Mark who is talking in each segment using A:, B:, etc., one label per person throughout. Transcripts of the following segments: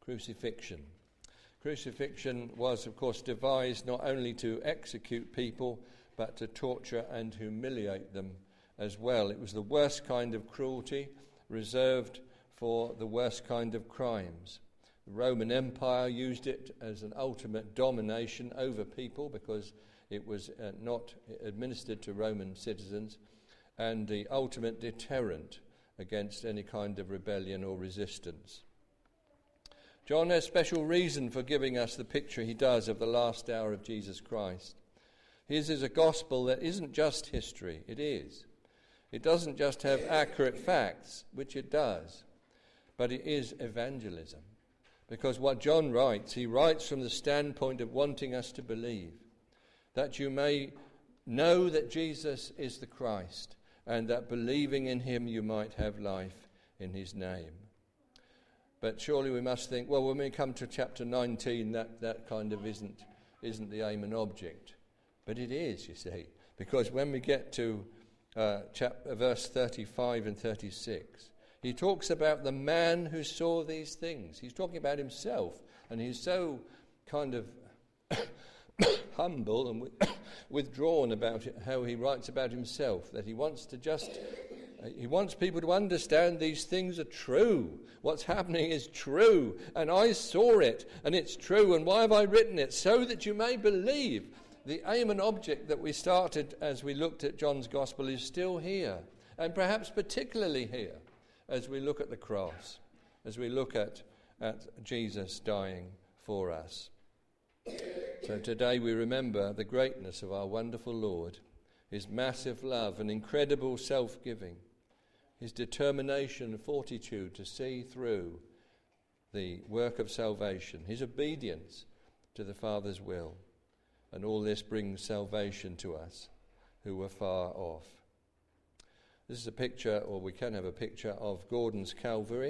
A: crucifixion. Crucifixion was, of course, devised not only to execute people, but to torture and humiliate them as well. It was the worst kind of cruelty, reserved for the worst kind of crimes. The Roman Empire used it as an ultimate domination over people because it was not administered to Roman citizens, and the ultimate deterrent against any kind of rebellion or resistance. John has special reason for giving us the picture he does of the last hour of Jesus Christ. His is a gospel that isn't just history, it is. It doesn't just have accurate facts, which it does, but it is evangelism. Because what John writes, he writes from the standpoint of wanting us to believe, that you may know that Jesus is the Christ, and that believing in him you might have life in his name. But surely we must think, well, when we come to chapter 19, that kind of isn't the aim and object. But it is, you see, because when we get to verse 35 and 36, he talks about the man who saw these things. He's talking about himself, and he's so kind of humble and withdrawn about it, how he writes about himself, that he wants people to understand these things are true. What's happening is true, and I saw it, and it's true, and why have I written it? So that you may believe. The aim and object that we started as we looked at John's Gospel is still here, and perhaps particularly here, as we look at the cross, as we look at Jesus dying for us. So today we remember the greatness of our wonderful Lord, his massive love and incredible self-giving, his determination and fortitude to see through the work of salvation, his obedience to the Father's will. And all this brings salvation to us who were far off. This is a picture, or we can have a picture, of Gordon's Calvary.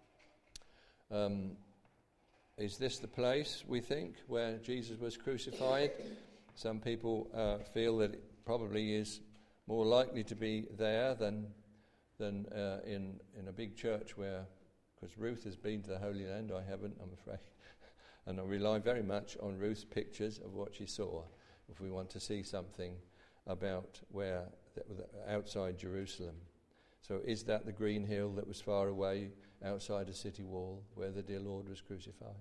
A: Is this the place, we think, where Jesus was crucified? Some people feel that it probably is more likely to be there than in a big church where, because Ruth has been to the Holy Land, I haven't, I'm afraid. And I rely very much on Ruth's pictures of what she saw if we want to see something about where outside Jerusalem. So is that the green hill that was far away outside a city wall where the dear Lord was crucified?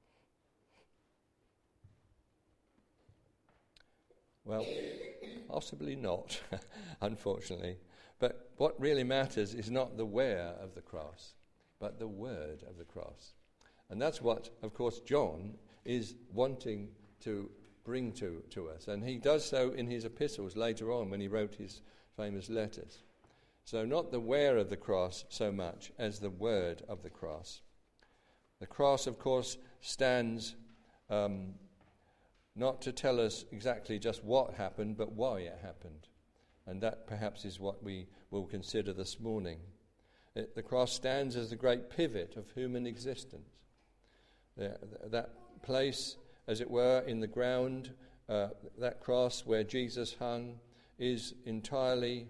A: Well, possibly not, unfortunately. But what really matters is not the where of the cross, but the word of the cross. And that's what, of course, John is wanting to bring to us. And he does so in his epistles later on when he wrote his famous letters. So not the where of the cross so much as the word of the cross. The cross, of course, stands not to tell us exactly just what happened, but why it happened. And that perhaps is what we will consider this morning. The cross stands as the great pivot of human existence. That place, as it were, in the ground, that cross where Jesus hung, is entirely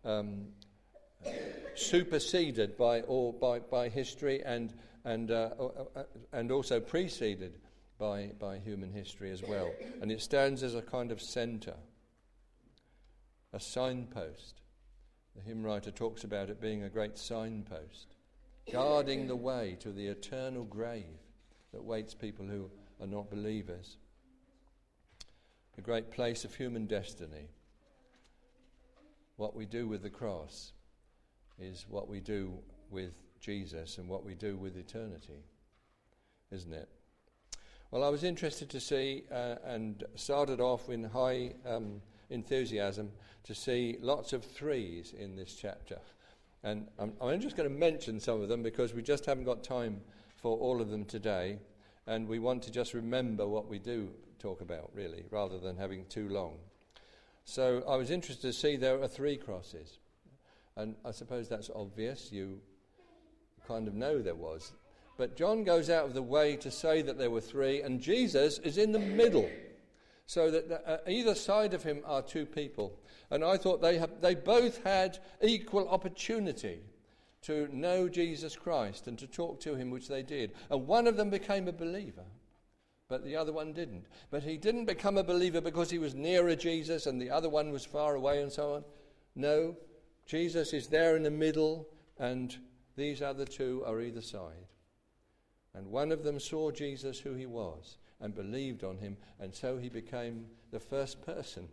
A: superseded by history and also preceded by human history as well. And it stands as a kind of centre, a signpost. The hymn writer talks about it being a great signpost, guarding the way to the eternal grave that waits people who are not believers. A great place of human destiny. What we do with the cross is what we do with Jesus and what we do with eternity, isn't it? Well, I was interested to see and started off in high enthusiasm to see lots of threes in this chapter. And I'm just going to mention some of them because we just haven't got time for all of them today, and we want to just remember what we do talk about, really, rather than having too long. So I was interested to see there are 3 crosses, and I suppose that's obvious. You kind of know there was. But John goes out of the way to say that there were 3, and Jesus is in the middle, so that either side of him are 2 people. And I thought they both had equal opportunity to know Jesus Christ and to talk to him, which they did. And one of them became a believer, but the other one didn't. But he didn't become a believer because he was nearer Jesus and the other one was far away and so on. No, Jesus is there in the middle, and these other two are either side. And one of them saw Jesus who he was and believed on him, and so he became the first person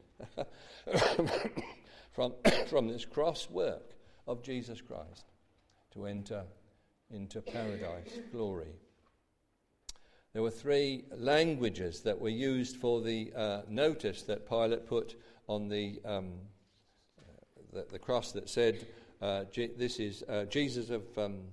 A: from this cross work of Jesus Christ to enter into paradise glory. There were 3 languages that were used for the notice that Pilate put on the cross that said, "This is Jesus of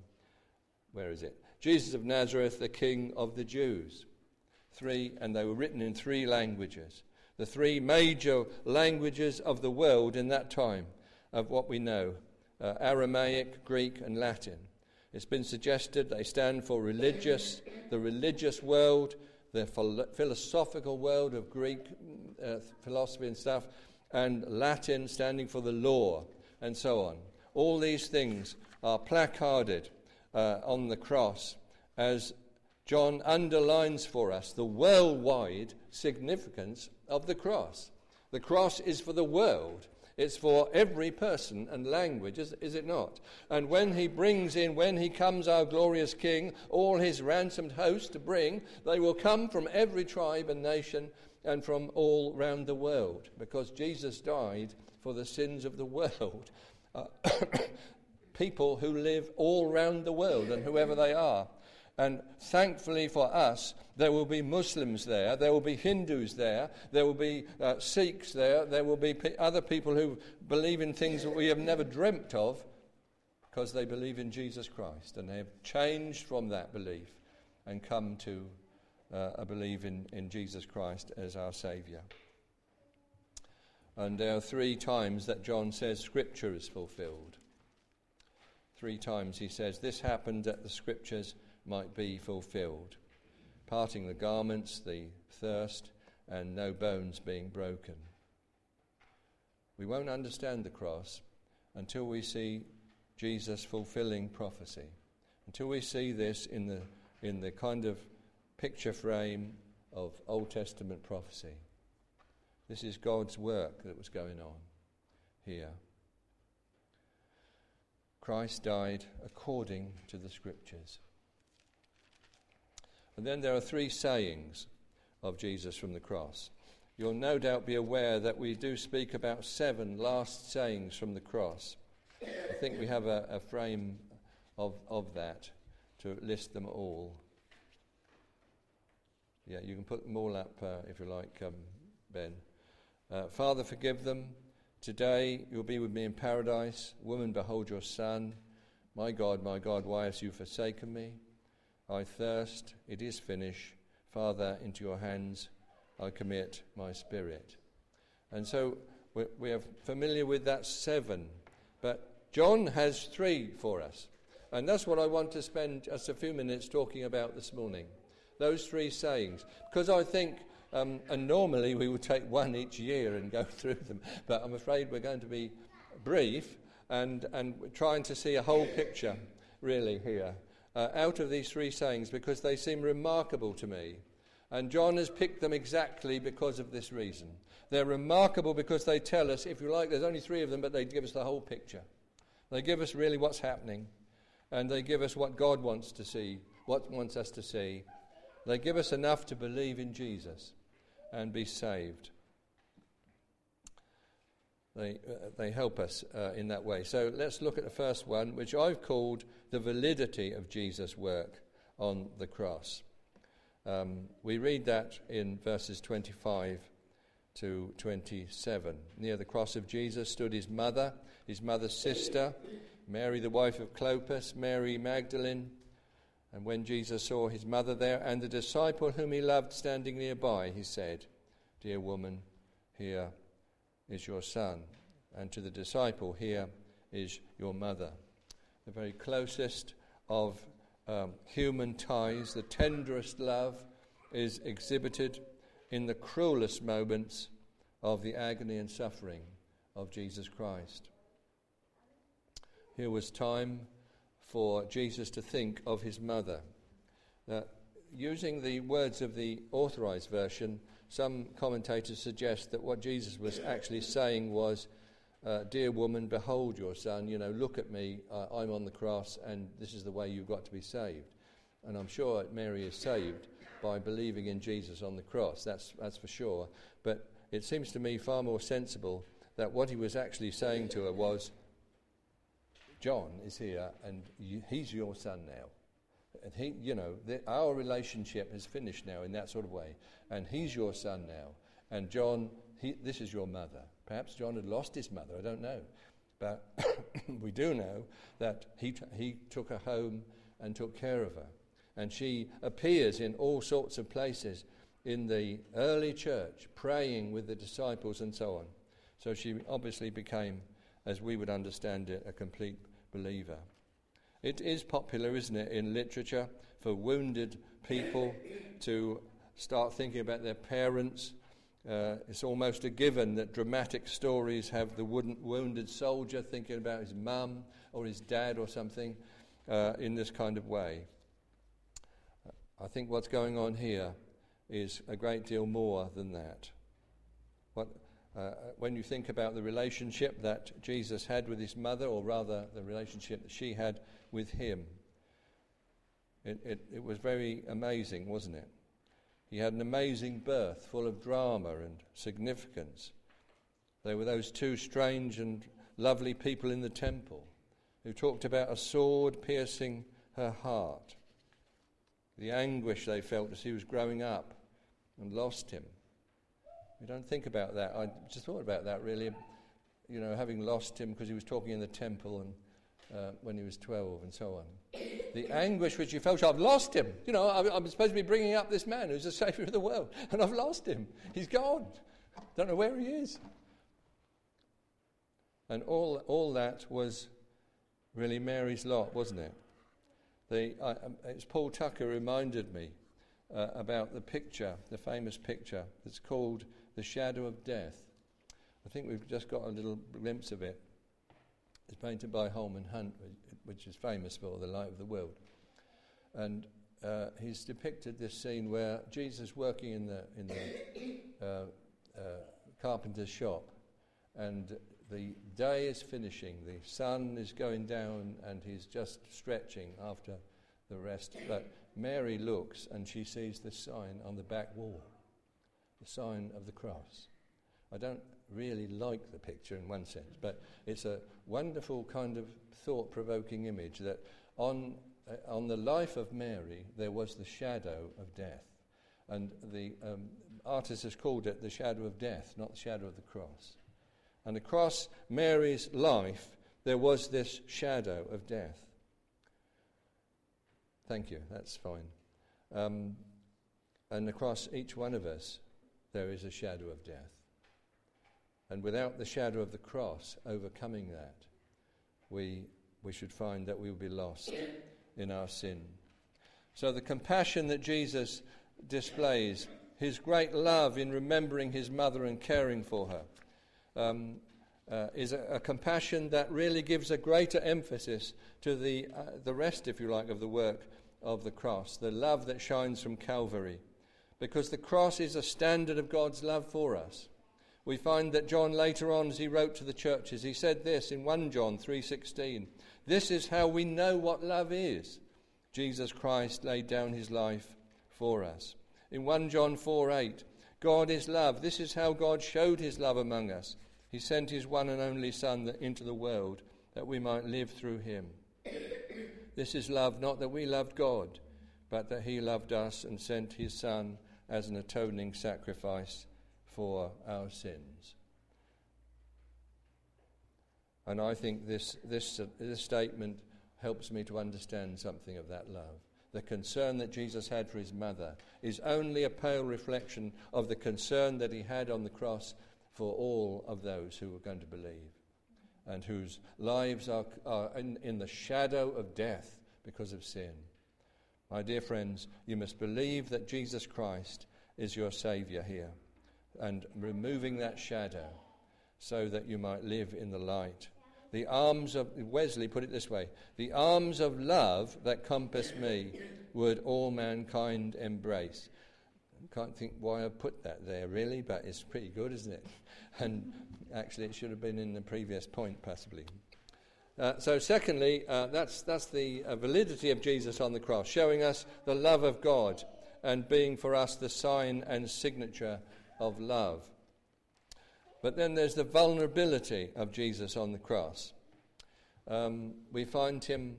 A: Jesus of Nazareth, the King of the Jews." 3, and they were written in 3 languages. The 3 major languages of the world in that time, of what we know: Aramaic, Greek, and Latin. It's been suggested they stand for the religious world, the philosophical world of Greek philosophy and stuff, and Latin standing for the law, and so on. All these things are placarded on the cross as John underlines for us the worldwide significance of the cross. The cross is for the world. It's for every person and language, is it not? And when he comes, our glorious King, all his ransomed host to bring, they will come from every tribe and nation and from all round the world, because Jesus died for the sins of the world. People who live all round the world, and whoever they are. And thankfully for us, there will be Muslims there, there will be Hindus there, there will be Sikhs there will be other people who believe in things that we have never dreamt of, because they believe in Jesus Christ, and they have changed from that belief and come to believe in Jesus Christ as our Saviour. And there are 3 times that John says Scripture is fulfilled. 3 times he says this happened that the Scriptures might be fulfilled. Parting the garments, the thirst, and no bones being broken. We won't understand the cross until we see Jesus fulfilling prophecy, until we see this in the kind of picture frame of Old Testament prophecy. This is God's work that was going on here. Christ died according to the Scriptures. And then there are 3 sayings of Jesus from the cross. You'll no doubt be aware that we do speak about 7 last sayings from the cross. I think we have a frame of that to list them all. Yeah, you can put them all up if you like, Ben. Father, forgive them. Today you'll be with me in paradise. Woman, behold your son. My God, why hast you forsaken me? I thirst, it is finished. Father, into your hands I commit my spirit. And so we are familiar with that 7, but John has 3 for us. And that's what I want to spend just a few minutes talking about this morning. Those 3 sayings. Because I think, and normally we would take 1 each year and go through them, but I'm afraid we're going to be brief and trying to see a whole picture really here. Out of these 3 sayings, because they seem remarkable to me. And John has picked them exactly because of this reason. They're remarkable because they tell us, if you like, there's only 3 of them, but they give us the whole picture. They give us really what's happening, and they give us what God wants to see, what wants us to see. They give us enough to believe in Jesus and be saved. They help us in that way. So let's look at the first one, which I've called the validity of Jesus' work on the cross. We read that in verses 25 to 27. Near the cross of Jesus stood his mother's sister, Mary the wife of Clopas, Mary Magdalene. And when Jesus saw his mother there and the disciple whom he loved standing nearby, he said, "Dear woman, here is your son, and to the disciple, here is your mother." The very closest of human ties, the tenderest love is exhibited in the cruelest moments of the agony and suffering of Jesus Christ. Here was time for Jesus to think of his mother. Using the words of the Authorized Version, some commentators suggest that what Jesus was actually saying was, dear woman, behold your son, look at me, I'm on the cross, and this is the way you've got to be saved. And I'm sure Mary is saved by believing in Jesus on the cross, that's for sure. But it seems to me far more sensible that what he was actually saying to her was, John is here, and he's your son now. And he, our relationship is finished now in that sort of way, and he's your son now. And John, this is your mother. Perhaps John had lost his mother, I don't know. But we do know that he took her home and took care of her. And she appears in all sorts of places in the early church, praying with the disciples and so on. So she obviously became, as we would understand it, a complete believer. It is popular, isn't it, in literature for wounded people to start thinking about their parents. It's almost a given that dramatic stories have the wounded soldier thinking about his mum or his dad or something in this kind of way. I think what's going on here is a great deal more than that. When you think about the relationship that Jesus had with his mother, or rather the relationship that she had with him, it was very amazing, wasn't it? He had an amazing birth full of drama and significance. There were those two strange and lovely people in the temple who talked about a sword piercing her heart. The anguish they felt as he was growing up and lost him. We don't think about that. I just thought about that really, having lost him because he was talking in the temple and when he was 12 and so on. The anguish which he felt, I've lost him. I'm supposed to be bringing up this man who's the Saviour of the world, and I've lost him. He's gone. Don't know where he is. And all that was really Mary's lot, wasn't it? It's Paul Tucker reminded me about the picture, the famous picture that's called The Shadow of Death. I think we've just got a little glimpse of it. It's painted by Holman Hunt, which is famous for The Light of the World. And he's depicted this scene where Jesus working in the carpenter's shop, and the day is finishing, the sun is going down, and he's just stretching after the rest. But Mary looks and she sees this sign on the back wall, the sign of the cross. I don't really like the picture in one sense, but it's a wonderful kind of thought-provoking image that on the life of Mary there was the shadow of death. And the artist has called it the shadow of death, not the shadow of the cross. And across Mary's life, there was this shadow of death. Thank you, that's fine. And across each one of us, there is a shadow of death. And without the shadow of the cross overcoming that, we should find that we will be lost in our sin. So the compassion that Jesus displays, his great love in remembering his mother and caring for her, is a compassion that really gives a greater emphasis to the rest, if you like, of the work of the cross, the love that shines from Calvary, because the cross is a standard of God's love for us. We find that John later on, as he wrote to the churches, he said this in 1 John 3:16, "This is how we know what love is. Jesus Christ laid down his life for us." In 1 John 4:8, "God is love. This is how God showed his love among us. He sent his one and only Son into the world that we might live through him. This is love, not that we loved God, but that he loved us and sent his Son as an atoning sacrifice for our sins." And I think this statement helps me to understand something of that love. The concern that Jesus had for his mother is only a pale reflection of the concern that he had on the cross for all of those who were going to believe and whose lives are in the shadow of death because of sin. My dear friends, you must believe that Jesus Christ is your Saviour here, and removing that shadow so that you might live in the light Wesley put it this way, the arms of love that compass me would all mankind embrace. I can't think why I put that there really, but it's pretty good, isn't it? And actually it should have been in the previous point possibly. So secondly, that's the validity of Jesus on the cross, showing us the love of God and being for us the sign and signature of love. But then there's the vulnerability of Jesus on the cross. We find him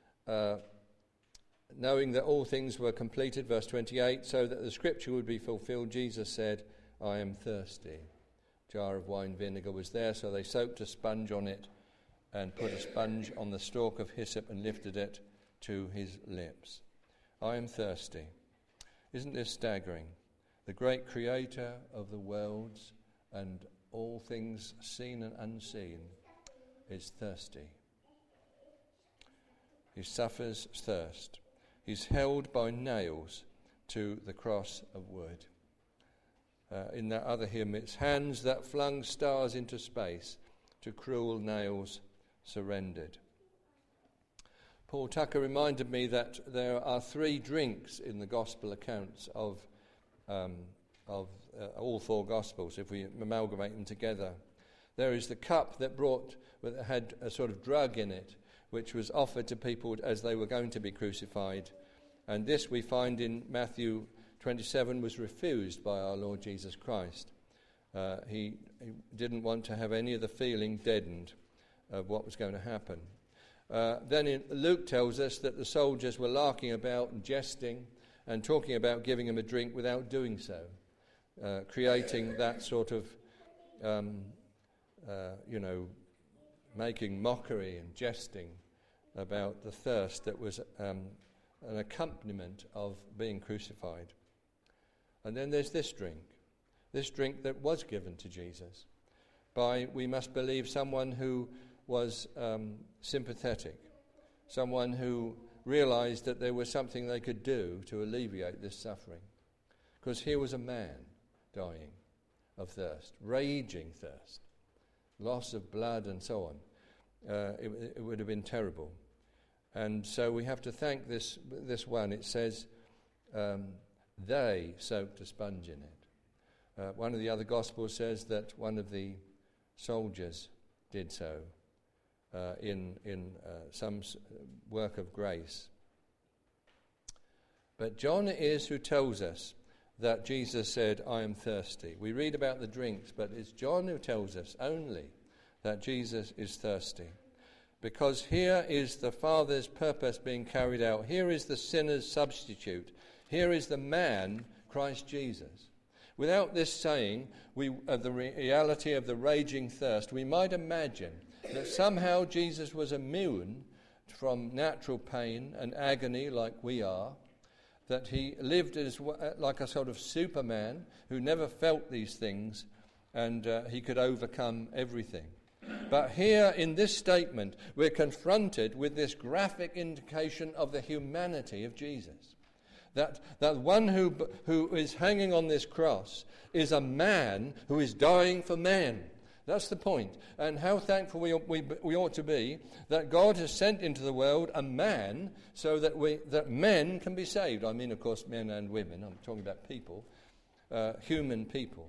A: knowing that all things were completed, verse 28, so that the scripture would be fulfilled. Jesus said, I am thirsty. A jar of wine vinegar was there, so they soaked a sponge on it and put a sponge on the stalk of hyssop and lifted it to his lips. I am thirsty. Isn't this staggering? The great creator of the worlds and all things seen and unseen is thirsty. He suffers thirst. He's held by nails to the cross of wood. In that other hymn, it's hands that flung stars into space, to cruel nails surrendered. Paul Tucker reminded me that there are 3 drinks in the gospel accounts of all 4 gospels, if we amalgamate them together. There is the cup that had a sort of drug in it, which was offered to people as they were going to be crucified. And this we find in Matthew 27 was refused by our Lord Jesus Christ. He didn't want to have any of the feeling deadened of what was going to happen. Then Luke tells us that the soldiers were larking about and jesting and talking about giving him a drink without doing so, creating that sort of, making mockery and jesting about the thirst that was an accompaniment of being crucified. And then there's this drink that was given to Jesus by, we must believe, someone who was sympathetic, someone who realized that there was something they could do to alleviate this suffering. Because here was a man dying of thirst, raging thirst, loss of blood and so on. It would have been terrible. And so we have to thank this one. It says they soaked a sponge in it. One of the other Gospels says that one of the soldiers did so in some work of grace. But John it is who tells us that Jesus said, I am thirsty. We read about the drinks, but it's John who tells us only that Jesus is thirsty. Because here is the Father's purpose being carried out. Here is the sinner's substitute. Here is the man, Christ Jesus. Without this saying, the reality of the raging thirst, we might imagine that somehow Jesus was immune from natural pain and agony like we are, that he lived like a sort of Superman who never felt these things, and he could overcome everything. But here in this statement, we're confronted with this graphic indication of the humanity of Jesus. That one who is hanging on this cross is a man who is dying for men. That's the point. And how thankful we ought to be that God has sent into the world a man so that men can be saved. I mean, of course, men and women. I'm talking about people, human people.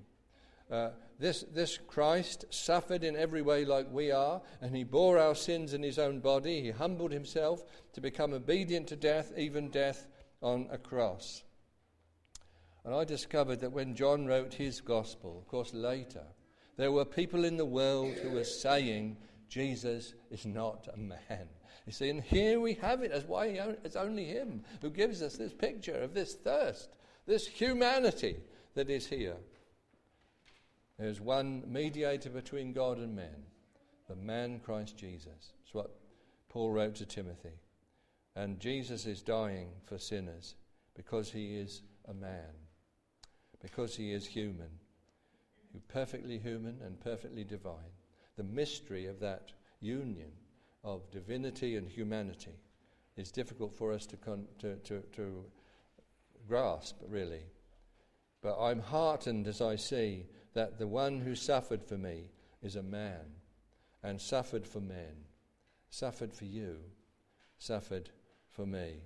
A: This Christ suffered in every way like we are, and he bore our sins in his own body. He humbled himself to become obedient to death, even death on a cross. And I discovered that when John wrote his gospel, of course later, there were people in the world who were saying Jesus is not a man. You see, and here we have it. That's why it's only him who gives us this picture of this thirst, this humanity that is here. There's one mediator between God and men, the man Christ Jesus. That's what Paul wrote to Timothy. And Jesus is dying for sinners because he is a man, because he is human, perfectly human and perfectly divine. The mystery of that union of divinity and humanity is difficult for us to grasp, really. But I'm heartened as I see that the one who suffered for me is a man, and suffered for men, suffered for you, suffered for me.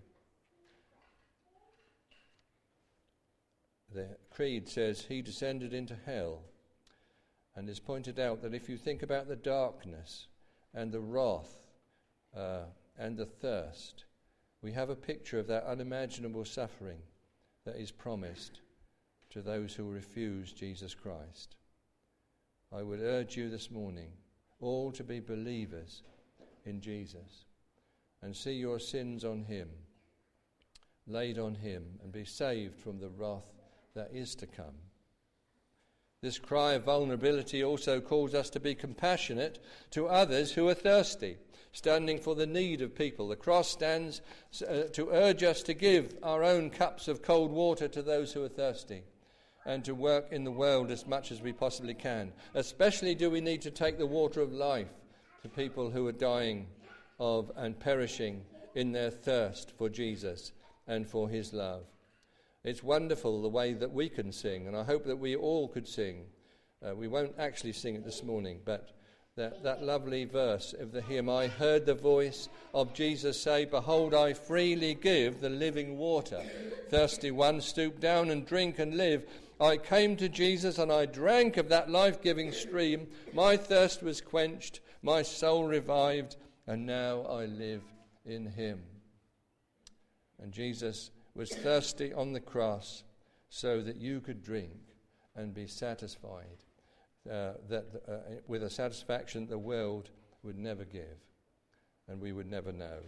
A: The creed says he descended into hell, and it's pointed out that if you think about the darkness and the wrath and the thirst, we have a picture of that unimaginable suffering that is promised to those who refuse Jesus Christ. I would urge you this morning all to be believers in Jesus and see your sins on him, laid on him, and be saved from the wrath that is to come. This cry of vulnerability also calls us to be compassionate to others who are thirsty, standing for the need of people. The cross stands to urge us to give our own cups of cold water to those who are thirsty, and to work in the world as much as we possibly can. Especially do we need to take the water of life to people who are dying of and perishing in their thirst for Jesus and for his love. It's wonderful the way that we can sing, and I hope that we all could sing. We won't actually sing it this morning, but that lovely verse of the hymn, I heard the voice of Jesus say, behold, I freely give the living water. Thirsty one, stoop down and drink and live. I came to Jesus and I drank of that life-giving stream. My thirst was quenched, my soul revived, and now I live in him. And Jesus was thirsty on the cross so that you could drink and be satisfied, with a satisfaction the world would never give and we would never know.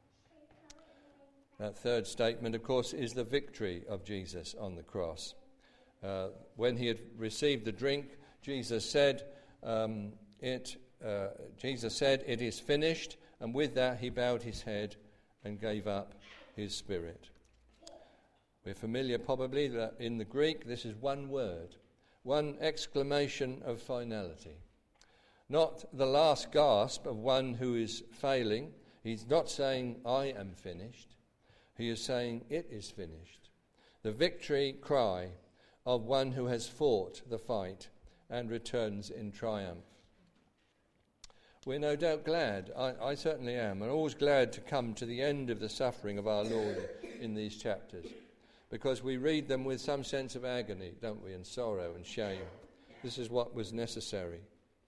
A: That third statement, of course, is the victory of Jesus on the cross. When he had received the drink, Jesus said, "It is finished," and with that he bowed his head and gave up his spirit. We're familiar probably that in the Greek this is one word, one exclamation of finality. Not the last gasp of one who is failing. He's not saying, I am finished. He is saying, it is finished. The victory cry of one who has fought the fight and returns in triumph. We're no doubt glad, I certainly am, and always glad to come to the end of the suffering of our Lord in these chapters, because we read them with some sense of agony, don't we, and sorrow and shame. This is what was necessary.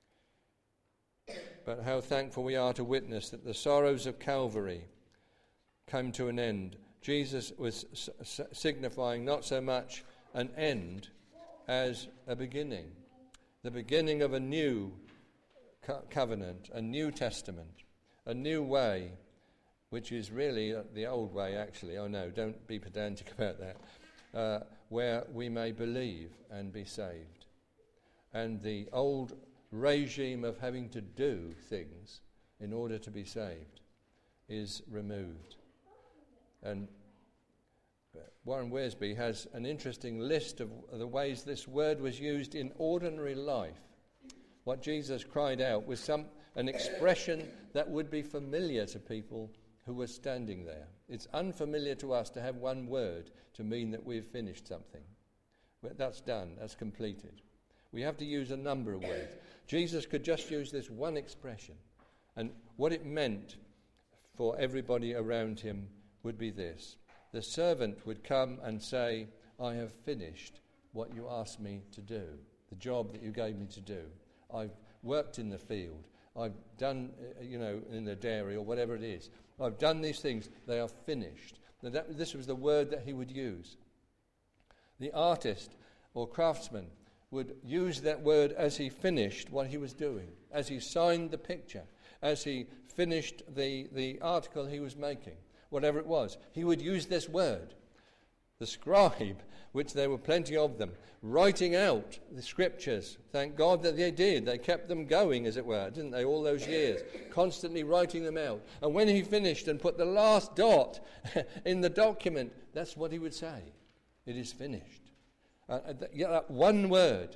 A: But how thankful we are to witness that the sorrows of Calvary come to an end. Jesus was signifying not so much an end as a beginning, the beginning of a new covenant, a new testament, a new way, which is really the old way, actually. Oh no, don't be pedantic about that. Where we may believe and be saved. And the old regime of having to do things in order to be saved is removed. And Warren Wiersbe has an interesting list of the ways this word was used in ordinary life. What Jesus cried out was an expression that would be familiar to people who were standing there. It's unfamiliar to us to have one word to mean that we've finished something. But that's done, that's completed. We have to use a number of words. Jesus could just use this one expression. And what it meant for everybody around him would be this. The servant would come and say, I have finished what you asked me to do, the job that you gave me to do. I've worked in the field. I've done, in the dairy or whatever it is. I've done these things. They are finished. This was the word that he would use. The artist or craftsman would use that word as he finished what he was doing, as he signed the picture, as he finished the article he was making, whatever it was. He would use this word. The scribe, which there were plenty of them, writing out the scriptures. Thank God that they did. They kept them going, as it were, didn't they, all those years, constantly writing them out. And when he finished and put the last dot in the document, that's what he would say. It is finished. That one word.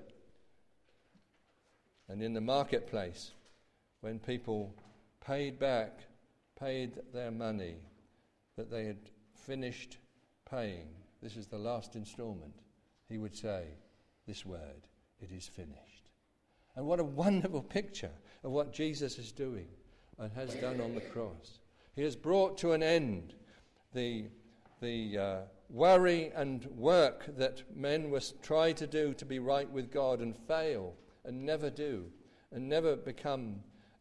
A: And in the marketplace, when people paid their money that they had finished paying, this is the last installment, he would say this word, it is finished. And what a wonderful picture of what Jesus is doing and has done on the cross. He has brought to an end the worry and work that men must try to do to be right with God and fail and never do and never become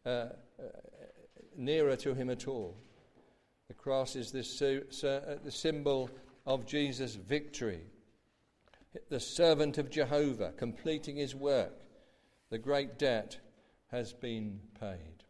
A: nearer to him at all. The cross is the symbol of Jesus' victory. The servant of Jehovah completing his work. The great debt has been paid.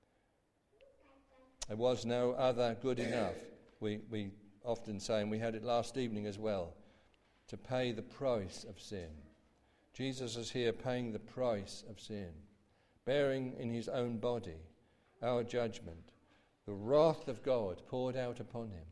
A: There was no other good enough. We often say, and we had it last evening as well, to pay the price of sin. Jesus is here paying the price of sin, bearing in his own body our judgment, the wrath of God poured out upon him.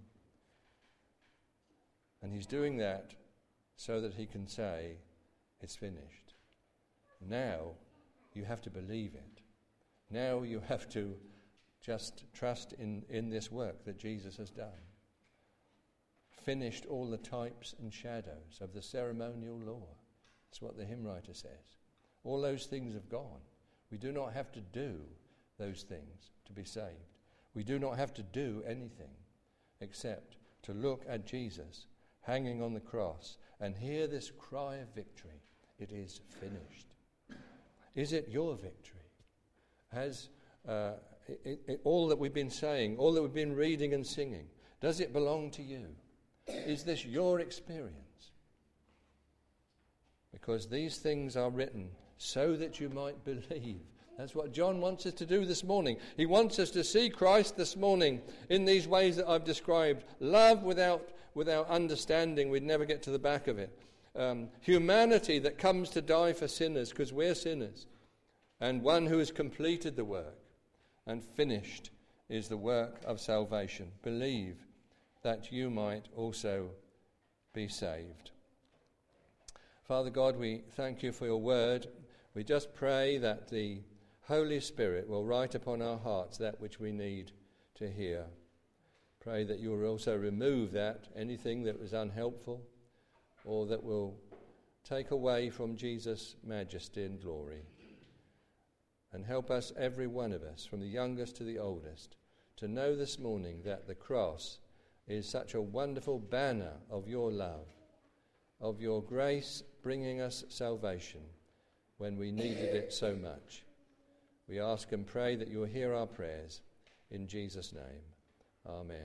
A: And he's doing that so that he can say, it's finished. Now you have to believe it. Now you have to just trust in this work that Jesus has done. Finished all the types and shadows of the ceremonial law. That's what the hymn writer says. All those things have gone. We do not have to do those things to be saved. We do not have to do anything except to look at Jesus hanging on the cross and hear this cry of victory. It is finished. Is it your victory? Has all that we've been saying, all that we've been reading and singing, does it belong to you? Is this your experience? Because these things are written so that you might believe. That's what John wants us to do this morning. He wants us to see Christ this morning in these ways that I've described. Love without understanding, we'd never get to the back of it. Humanity that comes to die for sinners because we're sinners. And one who has completed the work and finished is the work of salvation. Believe that you might also be saved. Father God, we thank you for your word. We just pray that the Holy Spirit will write upon our hearts that which we need to hear. Pray that you will also remove anything that was unhelpful or that will take away from Jesus' majesty and glory. And help us, every one of us, from the youngest to the oldest, to know this morning that the cross is such a wonderful banner of your love, of your grace bringing us salvation when we needed it so much. We ask and pray that you will hear our prayers. In Jesus' name, amen.